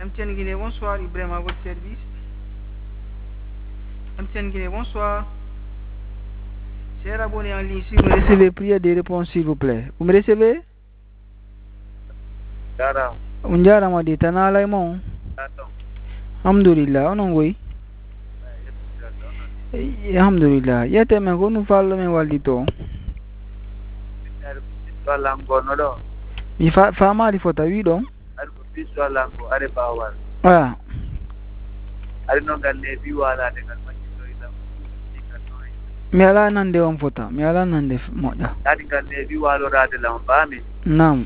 MTN Guinée, bonsoir. Ibrahim à votre service. MTN Guinée, bonsoir. Cher abonné en ligne, si vous me recevez, priez des réponses s'il vous plaît. Vous me recevez? Unjara di tanah lai mo. Alhamdulillah, onon goy. Alhamdulillah. Yete men ko nu fallo men waldito. Mi fama di fota wi don. Ah. Mi ala nande on fota. Mi ala nande moja. Nam.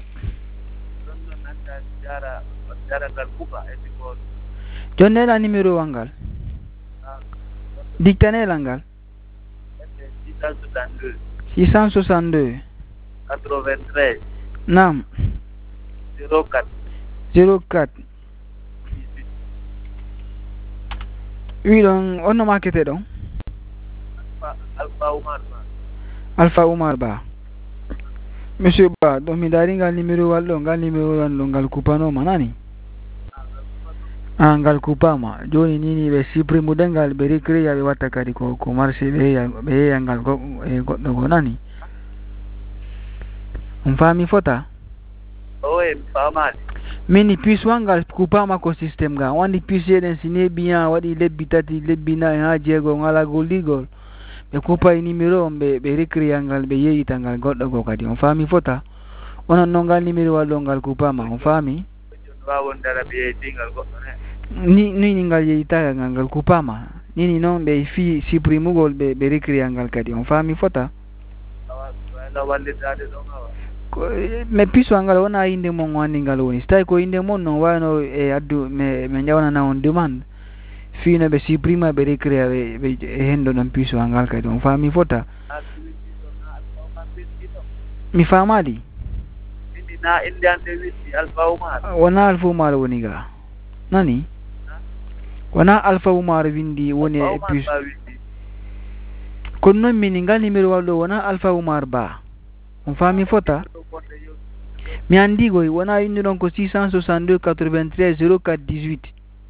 Jonne la numéro wangal. Dictane langal. 662 93 Nam 04 Oui donc on a marqué donc Alpha Umar Ba. Monsieur Ba, donc mi dari ngal numéro wallo ngal numéro ngal kupano manani. Ngal kupama joni nini be supprime dengal be recréer ya be watta kadi ko marché be ngal goddo go nani. On fami fota? Mini puce wangal kupama ko system ga wandi puce den sine bien wadi lebbi tati lebbi na ha jego ngala goligol be kupa numéro be recréer ngal be yeyita ngal goddo go kadi on fami fota onon no ngal numéro wallo ngal kupama on fami ni ngal yeyita ngal kupama nini non be fi supprime gol be recréer ngal kadi on fami fota me piso angal wona inde mon wani ngal woni stay ko inde mon non wano e addu me jawna na on demande fino be supprime be recréer be hendo non piso angal kadi on fami fota mi famali na indiante witti Alpha Umar wana Alpha Umar woni ga nani wana Alpha Umar windi woni e piso kon non min ngal numéro wallo wana Alpha Umar Ba on fami fota mi andi goy wana indi non ko 662 93 04 18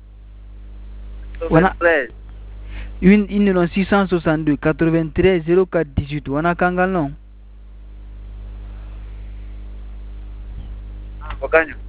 wana indi non 662 93 04 18 wana kangal non